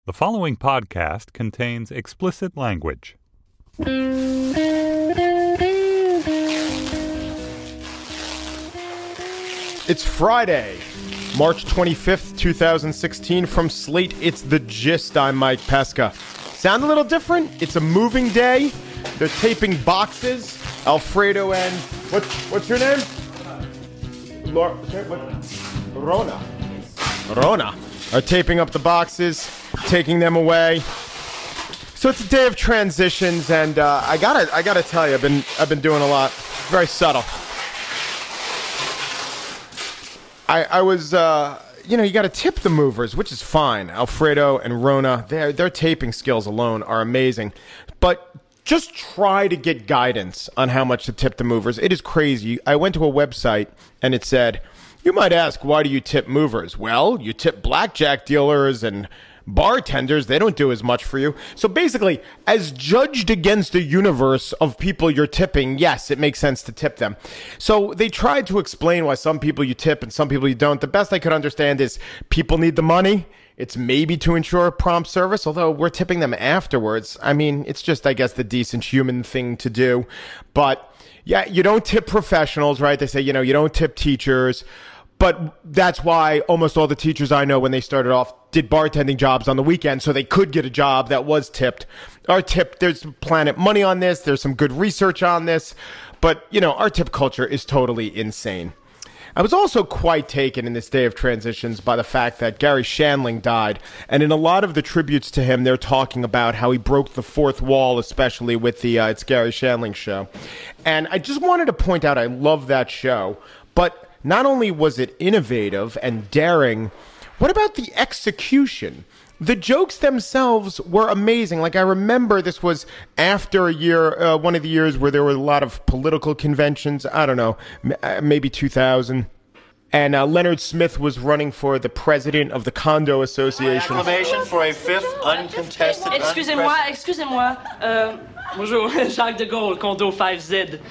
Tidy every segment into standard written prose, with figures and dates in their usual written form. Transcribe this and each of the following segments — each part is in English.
The following podcast contains explicit language. It's Friday, March 25th, 2016. From Slate, it's The Gist. I'm Mike Pesca. Sound a little different? It's a moving day. They're taping boxes. Alfredo and... What's your name? Rona are taping up the boxes, taking them away. So it's a day of transitions, and I gotta tell you, I've been doing a lot. Very subtle. I was, you got to tip the movers, which is fine. Alfredo and Rona, their taping skills alone are amazing. But just try to get guidance on how much to tip the movers. It is crazy. I went to a website, and it said, you might ask, why do you tip movers? Well, you tip blackjack dealers and bartenders. They don't do as much for you. So basically, as judged against the universe of people you're tipping, yes, it makes sense to tip them. So they tried to explain why some people you tip and some people you don't. The best I could understand is people need the money. It's maybe to ensure prompt service, although we're tipping them afterwards. I mean, it's just, I guess, the decent human thing to do. But yeah, you don't tip professionals, right? They say, you don't tip teachers. But that's why almost all the teachers I know when they started off did bartending jobs on the weekend so they could get a job that was tipped. Our tip, there's Planet Money on this. There's some good research on this. But, our tip culture is totally insane. I was also quite taken in this day of transitions by the fact that Garry Shandling died. And in a lot of the tributes to him, they're talking about how he broke the fourth wall, especially with the It's Garry Shandling Show. And I just wanted to point out I love that show. But not only was it innovative and daring, what about the execution? The jokes themselves were amazing. Like, I remember this was after a year, one of the years where there were a lot of political conventions. I don't know, maybe 2000. And Leonard Smith was running for the president of the Condo Association. Acclamation for a fifth uncontested... Excusez-moi. Bonjour, Jacques de Gaulle, Condo 5Z.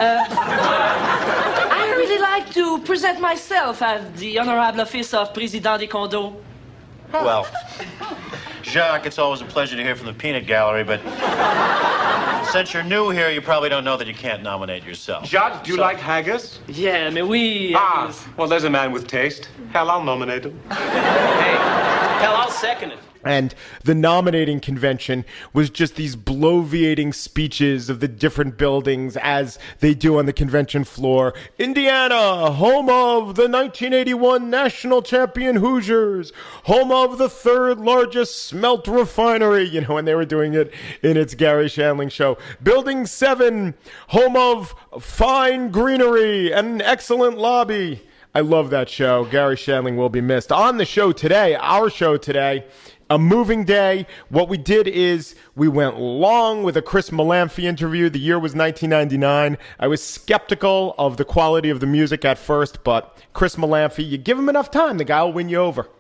I really like to present myself as the honorable office of Président des Condos. Well, Jacques, it's always a pleasure to hear from the Peanut Gallery, but since you're new here, you probably don't know that you can't nominate yourself. Jacques, do you like haggis? Yeah, mais oui. Well, there's a man with taste. Hell, I'll nominate him. Hey, hell, I'll second it. And the nominating convention was just these bloviating speeches of the different buildings as they do on the convention floor. Indiana, home of the 1981 national champion Hoosiers, home of the third largest smelt refinery, and they were doing it in It's Garry Shandling Show. Building 7, home of fine greenery and an excellent lobby. I love that show. Garry Shandling will be missed. On the show today, our show today, a moving day. What we did is we went long with a Chris Molanphy interview. The year was 1999. I was skeptical of the quality of the music at first, but Chris Molanphy, you give him enough time, the guy will win you over.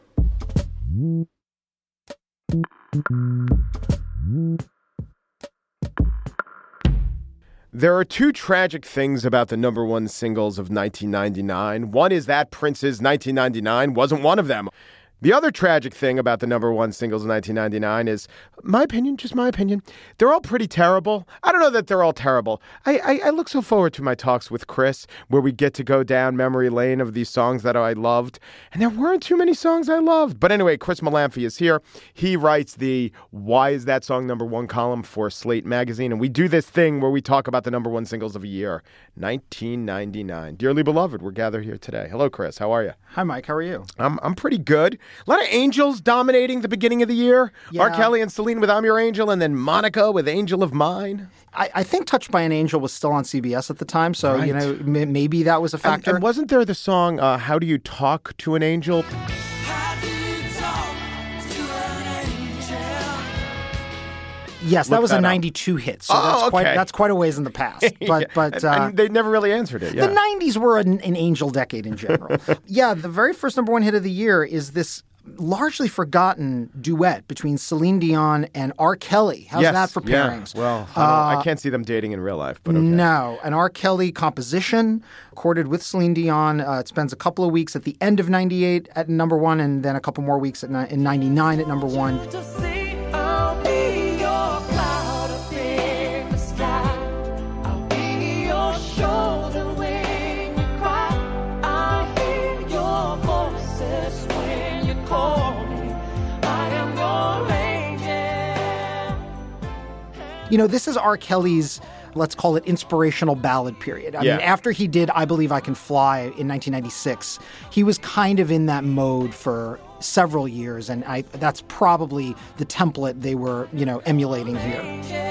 There are two tragic things about the number one singles of 1999. One is that Prince's 1999 wasn't one of them. The other tragic thing about the number one singles of 1999 is, my opinion, just my opinion, they're all pretty terrible. I don't know that they're all terrible. I look so forward to my talks with Chris, where we get to go down memory lane of these songs that I loved. And there weren't too many songs I loved. But anyway, Chris Molanphy is here. He writes the Why Is That Song Number One column for Slate Magazine. And we do this thing where we talk about the number one singles of a year, 1999. Dearly beloved, we're gathered here today. Hello, Chris. How are you? Hi, Mike. How are you? I'm pretty good. A lot of Angels dominating the beginning of the year. Yeah. R. Kelly and Celine with I'm Your Angel, and then Monica with Angel of Mine. I think Touched by an Angel was still on CBS at the time, so right. Maybe that was a factor. And wasn't there the song, How Do You Talk to an Angel? Yes, that was a 92 hit, so that's quite a ways in the past. But and they never really answered it. Yeah. The 90s were an angel decade in general. Yeah, the very first number one hit of the year is this largely forgotten duet between Celine Dion and R. Kelly. How's that for pairings? Yeah. Well, I can't see them dating in real life, but okay. No, an R. Kelly composition recorded with Celine Dion. It spends a couple of weeks at the end of 98 at number one, and then a couple more weeks in 99 at number one. I'll be your cloud up in the sky. I'll be your shoulder when you cry. I hear your voices when you call me. I am your angel. You know, this is R. Kelly's, let's call it, inspirational ballad period. I mean, after he did I Believe I Can Fly in 1996, he was kind of in that mode for several years, and that's probably the template they were, you know, emulating here.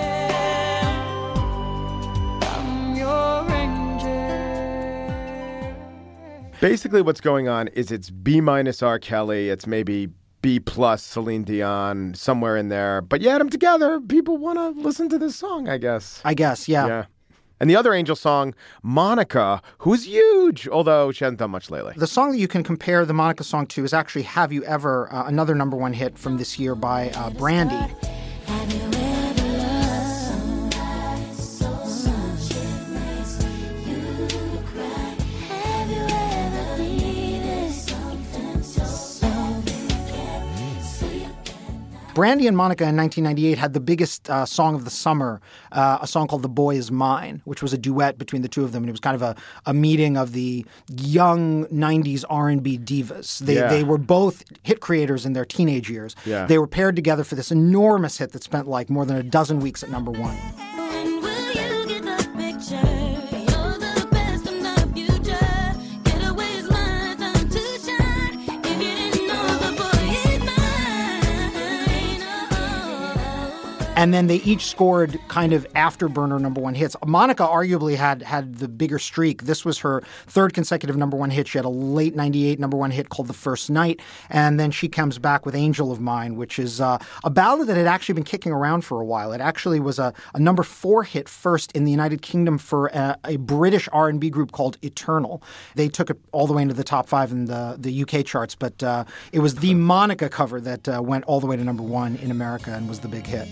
Basically, what's going on is it's B- R. Kelly, it's maybe B+ Celine Dion, somewhere in there. But you add them together, people want to listen to this song, I guess. Yeah. And the other Angel song, Monica, who's huge, although she hasn't done much lately. The song that you can compare the Monica song to is actually Have You Ever, another number one hit from this year by Brandy. Have you ever loved somebody so much it makes you cry? Have you ever needed something so you can't sleep at night? Brandy and Monica in 1998 had the biggest song of the summer, a song called The Boy Is Mine, which was a duet between the two of them. And it was kind of a meeting of the young 90s R&B divas. They were both hit creators in their teenage years. Yeah. They were paired together for this enormous hit that spent like more than a dozen weeks at number one. When will you get the picture? You're the best of my future. Get away is my time to shine. If you didn't know, the boy is mine. Oh. And then they each scored kind of afterburner number one hits. Monica arguably had the bigger streak. This was her third consecutive number one hit. She had a late 98 number one hit called The First Night. And then she comes back with Angel of Mine, which is a ballad that had actually been kicking around for a while. It actually was a number 4 hit first in the United Kingdom for a British R&B group called Eternal. They took it all the way into the top 5 in the UK charts, but it was the Monica cover that went all the way to number 1 in America and was the big hit.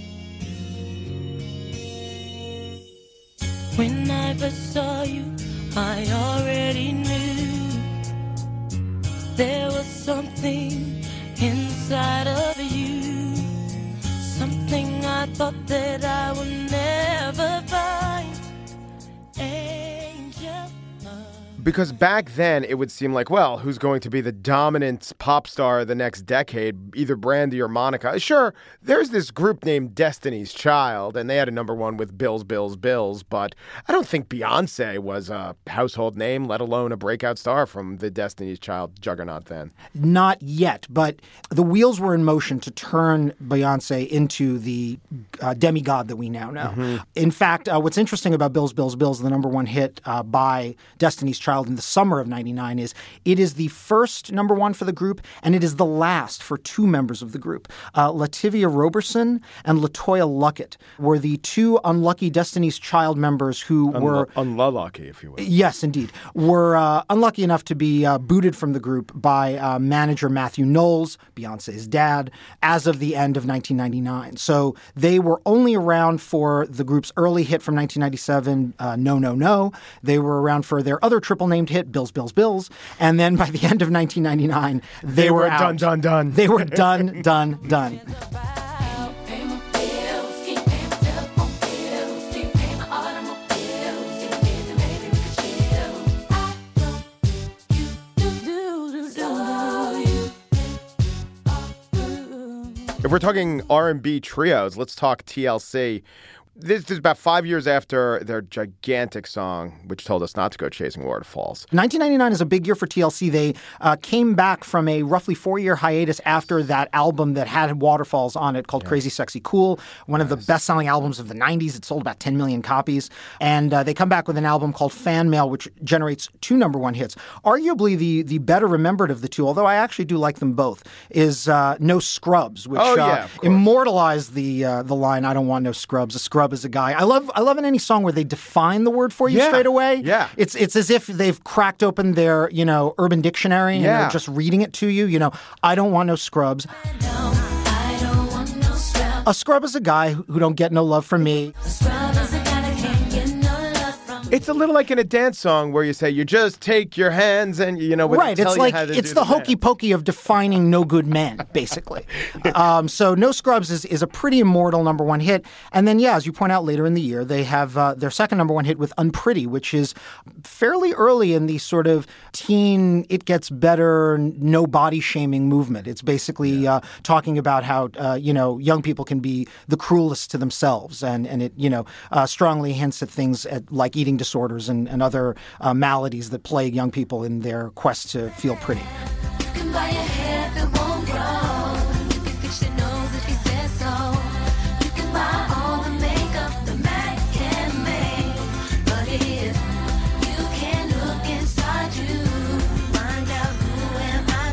When I first saw you, I already knew there was something inside of you, something I thought that I would never find. Angel. Because back then, it would seem like, well, who's going to be the dominant pop star the next decade, either Brandy or Monica? Sure, there's this group named Destiny's Child, and they had a number one with Bills, but I don't think Beyonce was a household name, let alone a breakout star from the Destiny's Child juggernaut then. Not yet, but the wheels were in motion to turn Beyonce into the demigod that we now know. Mm-hmm. In fact, what's interesting about Bills, the number one hit by Destiny's Child in the summer of 99 is it is the first number one for the group, and it is the last for 2 members of the group. Lativia Roberson and LaToya Luckett were the 2 unlucky Destiny's Child members who were... Unlucky, if you will. Yes, indeed. Were unlucky enough to be booted from the group by manager Matthew Knowles, Beyonce's dad, as of the end of 1999. So they were only around for the group's early hit from 1997, No, No, No. They were around for their other triple-named hit, Bills. And then by the end of 1999, they were out. Done. They were done. If we're talking R&B trios, let's talk TLC. This is about 5 years after their gigantic song, which told us not to go chasing waterfalls. 1999 is a big year for TLC. They came back from a roughly 4-year hiatus after that album that had waterfalls on it called Crazy Sexy Cool, one of the best-selling albums of the 90s. It sold about 10 million copies. And they come back with an album called Fan Mail, which generates 2 number one hits. Arguably the better remembered of the two, although I actually do like them both, is No Scrubs, which immortalized the line, I don't want no scrubs. A scrub is a guy. I love in any song where they define the word for you straight away. Yeah. It's as if they've cracked open their, Urban Dictionary and they're just reading it to you. I don't want no scrubs. I don't want no scrub. A scrub is a guy who don't get no love from me. A scrub is a guy that can't get no love from It's a little like in a dance song where you say, you just take your hands and, when right. they tell It's you like, how to it's do the dance. hokey pokey of defining No Good Men, basically. So No Scrubs is a pretty immortal number one hit. And then, as you point out later in the year, they have their second number one hit with Unpretty, which is fairly early in the sort of teen, it gets better, no body shaming movement. It's basically talking about how, young people can be the cruelest to themselves. And it, strongly hints at things like eating disorders and other maladies that plague young people in their quest to feel pretty. You can buy a hair that won't grow. You can fix your nose if you say so. You can buy all the makeup the Mac can make. But if you can't look inside you, find out who am I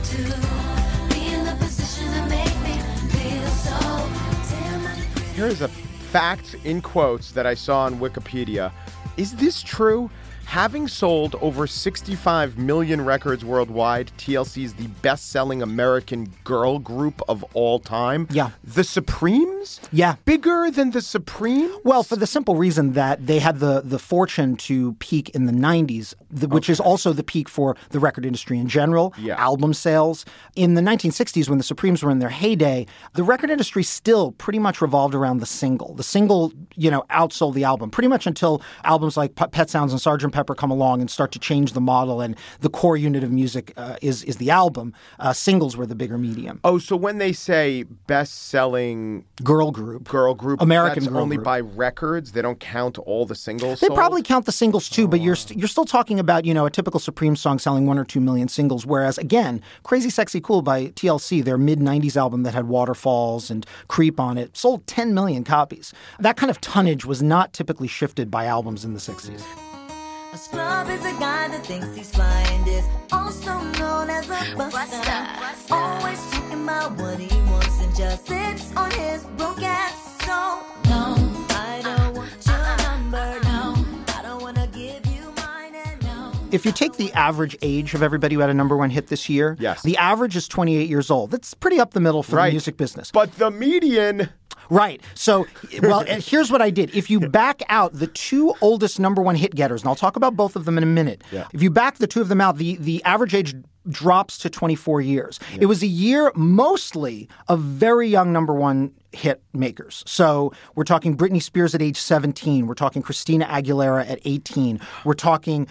to be in the position to make me feel so damn. Here's a fact in quotes that I saw on Wikipedia. Is this true? Having sold over 65 million records worldwide, TLC is the best-selling American girl group of all time. Yeah. The Supremes? Yeah. Bigger than the Supremes? Well, for the simple reason that they had the fortune to peak in the 90s, which is also the peak for the record industry in general, album sales. In the 1960s, when the Supremes were in their heyday, the record industry still pretty much revolved around the single. The single, outsold the album, pretty much until albums like Pet Sounds and Sgt. Pepper come along and start to change the model, and the core unit of music is the album. Singles were the bigger medium. Oh, so when they say best-selling girl group, that's American girl only group. by records? They don't count all the singles They sold? probably count the singles too, but you're still talking about, a typical Supreme song selling 1 or 2 million singles, whereas, again, Crazy Sexy Cool by TLC, their mid-90s album that had Waterfalls and Creep on it, sold 10 million copies. That kind of tonnage was not typically shifted by albums in the 60s. A scrub is a guy that thinks he's fly and is also known as a buster. Always talking about what he wants and just sits on his broke ass. So, no, I don't want your number, no. I don't want to give you mine and no. If you take the average age of everybody who had a number one hit this year, the average is 28 years old. That's pretty up the middle for the music business. But the median... Right. So, and here's what I did. If you back out the two oldest number one hit getters, and I'll talk about both of them in a minute. Yeah. If you back the two of them out, the average age drops to 24 years. Yeah. It was a year mostly of very young number one hit makers. So we're talking Britney Spears at age 17. We're talking Christina Aguilera at 18. We're talking,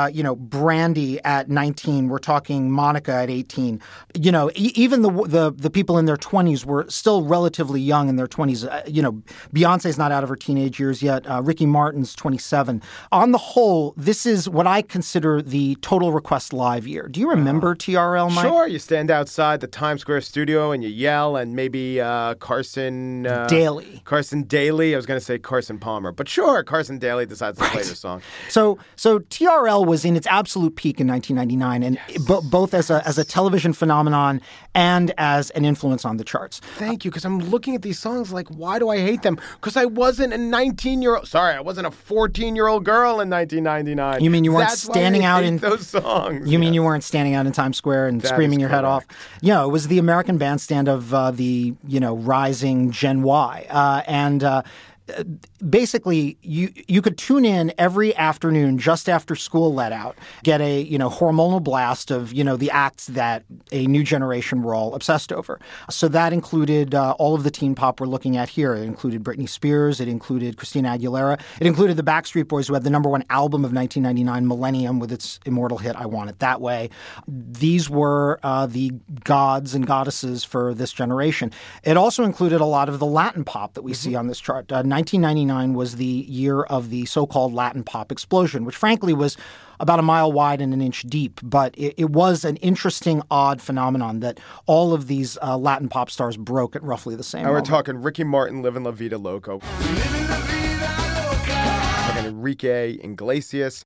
Brandy at 19. We're talking Monica at 18. Even the people in their 20s were still relatively young in their 20s. Beyonce's not out of her teenage years yet. Ricky Martin's 27. On the whole, this is what I consider the Total Request Live year. Do you remember TRL, Mike? Sure. You stand outside the Times Square studio and you yell, and maybe Carson Daly. Carson Daly. I was going to say Carson Palmer, but sure, Carson Daly decides to play the song. So TRL was in its absolute peak in 1999, and both as a television phenomenon and as an influence on the charts. Thank you, because I'm looking at these songs like, why do I hate them? Because I wasn't a 19-year-old. Sorry, I wasn't a 14-year-old girl in 1999. You mean you weren't standing out in those songs? You mean you weren't standing out in Times Square and screaming your head off? It was the American Bandstand of the rising Gen Y, and basically you could tune in every afternoon just after school let out, get a hormonal blast of the acts that a new generation were all obsessed over. So that included all of the teen pop we're looking at here. It included Britney Spears, it included Christina Aguilera, it included the Backstreet Boys, who had the number one album of 1999, Millennium, with its immortal hit I Want It That Way. These were the gods and goddesses for this generation. It also included a lot of the Latin pop that we see on this chart. 1999 was the year of the so-called Latin pop explosion, which frankly was about a mile wide and an inch deep. But it was an interesting, odd phenomenon that all of these Latin pop stars broke at roughly the same moment. We're talking Ricky Martin, Livin' La Vida Loco. Talking Enrique Iglesias.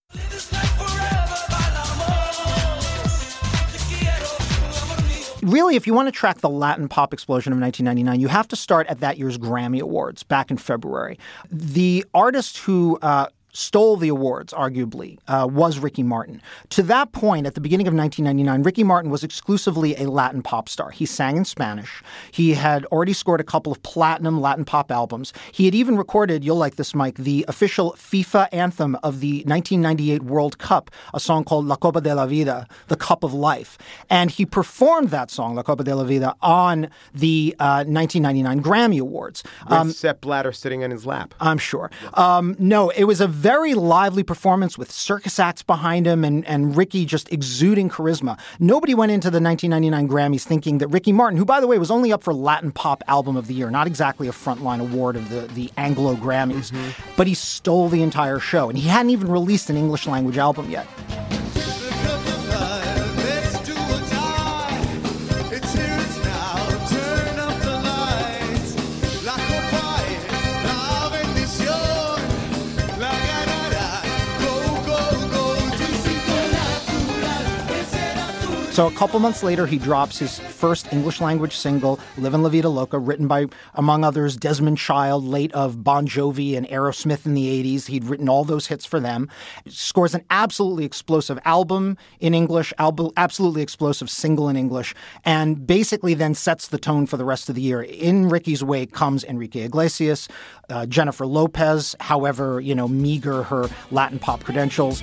Really, if you want to track the Latin pop explosion of 1999, you have to start at that year's Grammy Awards back in February. The artist who stole the awards, arguably, was Ricky Martin. To that point, at the beginning of 1999, Ricky Martin was exclusively a Latin pop star. He sang in Spanish. He had already scored a couple of platinum Latin pop albums. He had even recorded, you'll like this, Mike, the official FIFA anthem of the 1998 World Cup, a song called La Copa de la Vida, the Cup of Life. And he performed that song, La Copa de la Vida, on the 1999 Grammy Awards. With Sepp Blatter sitting in his lap. I'm sure. No, it was a very lively performance with circus acts behind him and Ricky just exuding charisma. Nobody went into the 1999 Grammys thinking that Ricky Martin, who, by the way, was only up for Latin Pop Album of the Year, not exactly a frontline award of the Anglo Grammys, but he stole the entire show. And he hadn't even released an English language album yet. So a couple months later, he drops his first English-language single, Livin' La Vida Loca, written by, among others, Desmond Child, late of Bon Jovi and Aerosmith in the 80s. He'd written all those hits for them. Scores an absolutely explosive album in English, absolutely explosive single in English, and basically then sets the tone for the rest of the year. In Ricky's wake comes Enrique Iglesias, Jennifer Lopez, however, meager her Latin pop credentials.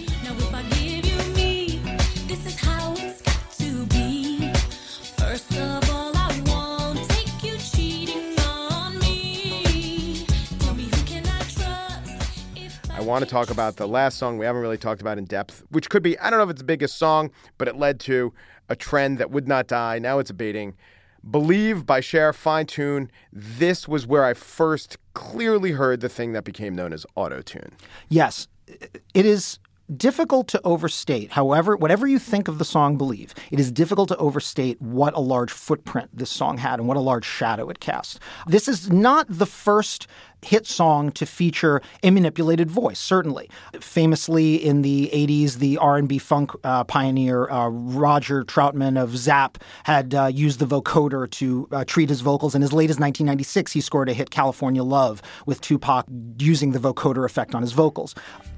I want to talk about the last song we haven't really talked about in depth, which could be, I don't know if it's the biggest song, but it led to a trend that would not die. Now it's abating. Believe by Cher, Fine Tune. This was where I first clearly heard the thing that became known as auto-tune. Yes, it is difficult to overstate. However, whatever you think of the song Believe, it is difficult to overstate what a large footprint this song had and what a large shadow it cast. This is not the first hit song to feature a manipulated voice, certainly. Famously in the 80s, the R&B funk pioneer Roger Troutman of Zapp had used the vocoder to treat his vocals. And as late as 1996, he scored a hit, California Love, with Tupac using the vocoder effect on his vocals.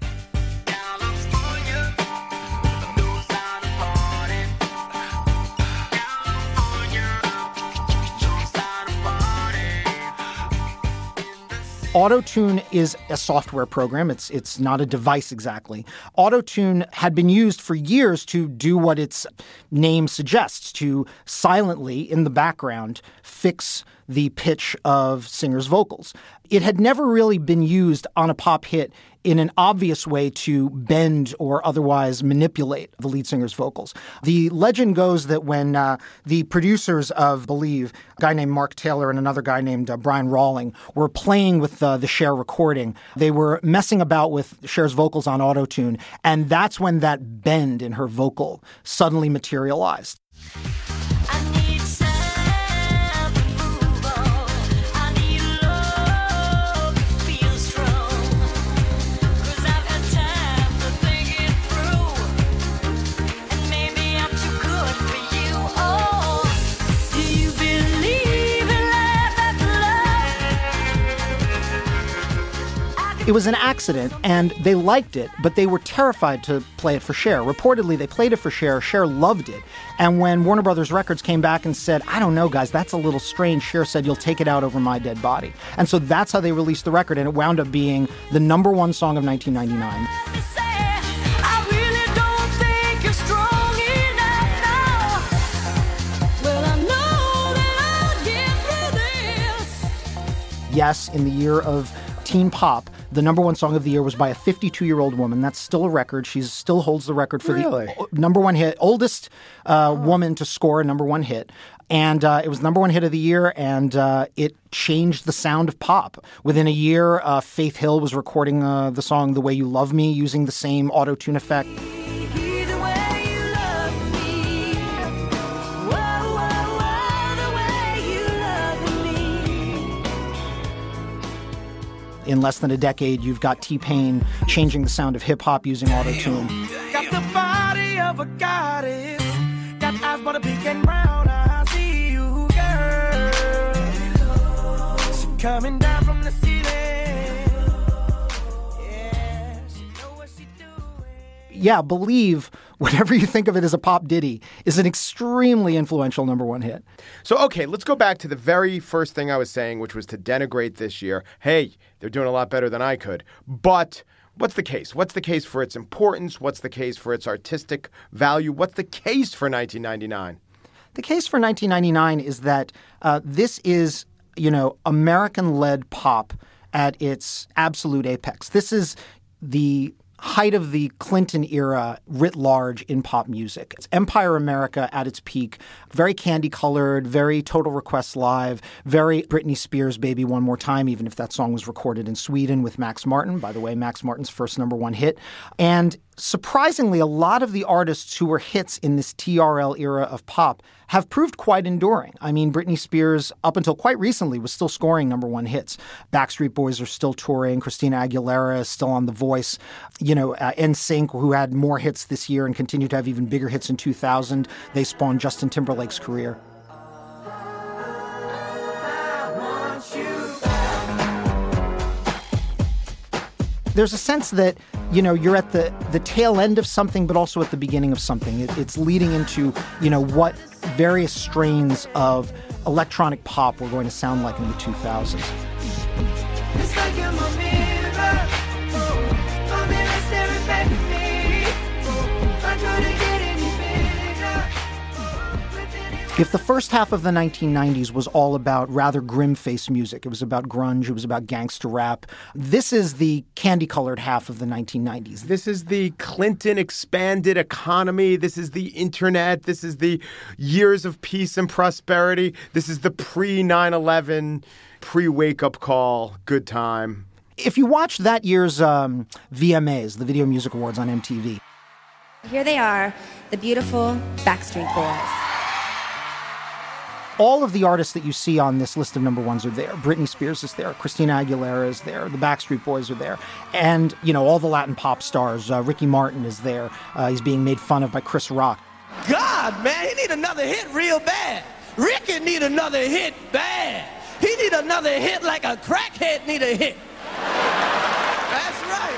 Auto-Tune is a software program. It's not a device exactly. Auto-Tune had been used for years to do what its name suggests, to silently, in the background, fix the pitch of singers' vocals. It had never really been used on a pop hit in an obvious way to bend or otherwise manipulate the lead singer's vocals. The legend goes that when the producers of Believe, a guy named Mark Taylor and another guy named Brian Rawling, were playing with the Cher recording, they were messing about with Cher's vocals on auto-tune, and that's when that bend in her vocal suddenly materialized. It was an accident, and they liked it, but they were terrified to play it for Cher. Reportedly, they played it for Cher. Cher loved it. And when Warner Brothers Records came back and said, I don't know, guys, that's a little strange, Cher said, you'll take it out over my dead body. And so that's how they released the record, and it wound up being the #1 song of 1999. Yes, in the year of teen pop, the #1 song of the year was by a 52-year-old woman. That's still a record. She still holds the record for the #1 hit, oldest woman to score a #1 hit. And it was #1 hit of the year, and it changed the sound of pop. Within a year, Faith Hill was recording the song The Way You Love Me using the same auto-tune effect. In less than a decade, you've got T-Pain changing the sound of hip-hop using auto-tune. Got the body of a goddess, got eyes but a big and brown. I see you, girl. She coming down from the ceiling. Yeah. yeah, Believe, whatever you think of it as a pop ditty, is an extremely influential number one hit. So, okay, let's go back to the very first thing I was saying, which was to denigrate this year. Hey, they're doing a lot better than I could. But what's the case? What's the case for its importance? What's the case for its artistic value? What's the case for 1999? The case for 1999 is that this is, American-led pop at its absolute apex. This is the height of the Clinton era writ large in pop music. It's Empire America at its peak, very candy-colored, very Total Request Live, very Britney Spears' Baby One More Time, even if that song was recorded in Sweden with Max Martin. By the way, Max Martin's first number one hit. And surprisingly, a lot of the artists who were hits in this TRL era of pop have proved quite enduring. I mean, Britney Spears, up until quite recently, was still scoring number one hits. Backstreet Boys are still touring. Christina Aguilera is still on The Voice. NSYNC, who had more hits this year and continued to have even bigger hits in 2000, they spawned Justin Timberlake's career. There's a sense that, you're at the tail end of something, but also at the beginning of something. It's leading into, what various strains of electronic pop were going to sound like in the 2000s. It's like you're my mirror. My mirror staring back at me. I try to get any bigger. If the first half of the 1990s was all about rather grim-faced music, it was about grunge, it was about gangster rap, this is the candy-colored half of the 1990s. This is the Clinton expanded economy. This is the internet. This is the years of peace and prosperity. This is the pre-9/11, pre-wake-up call, good time. If you watch that year's VMAs, the Video Music Awards on MTV. Here they are, the beautiful Backstreet Boys. All of the artists that you see on this list of number ones are there. Britney Spears is there. Christina Aguilera is there. The Backstreet Boys are there. And, all the Latin pop stars. Ricky Martin is there. He's being made fun of by Chris Rock. God, man, he need another hit real bad. Ricky need another hit bad. He need another hit like a crackhead need a hit. That's right.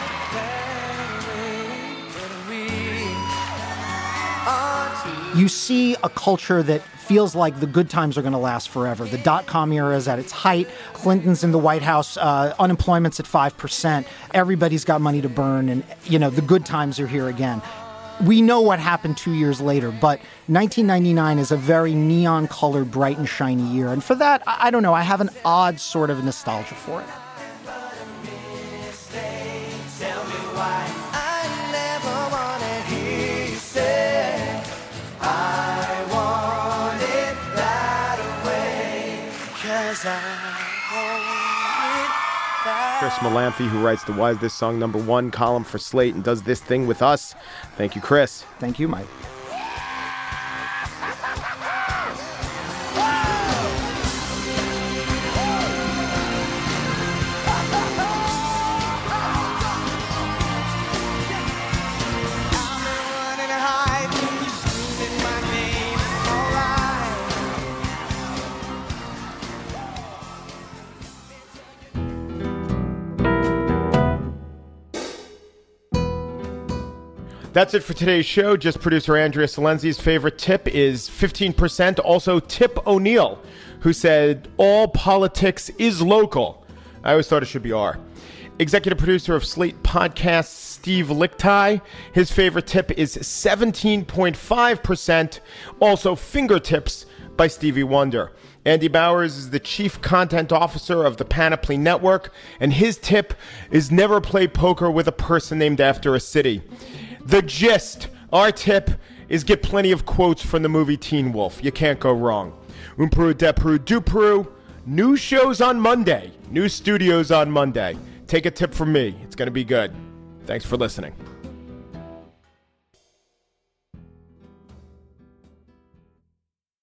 You see a culture that feels like the good times are going to last forever. The dot-com era is at its height. Clinton's in the White House. Unemployment's at 5%. Everybody's got money to burn. And, the good times are here again. We know what happened 2 years later, but 1999 is a very neon-colored, bright and shiny year. And for that, I don't know, I have an odd sort of nostalgia for it. Chris Malamphy, who writes the Why Is This Song Number One column for Slate and does this thing with us. Thank you, Chris. Thank you, Mike. That's it for today's show. Just producer Andrea Salenzi's favorite tip is 15%. Also, Tip O'Neill, who said, all politics is local. I always thought it should be R. Executive producer of Slate Podcasts, Steve Lickteig. His favorite tip is 17.5%. Also, Fingertips by Stevie Wonder. Andy Bowers is the chief content officer of the Panoply Network, and his tip is never play poker with a person named after a city. The gist, our tip, is get plenty of quotes from the movie Teen Wolf. You can't go wrong. Umperu, Deperu, Duperu. New shows on Monday. New studios on Monday. Take a tip from me. It's going to be good. Thanks for listening.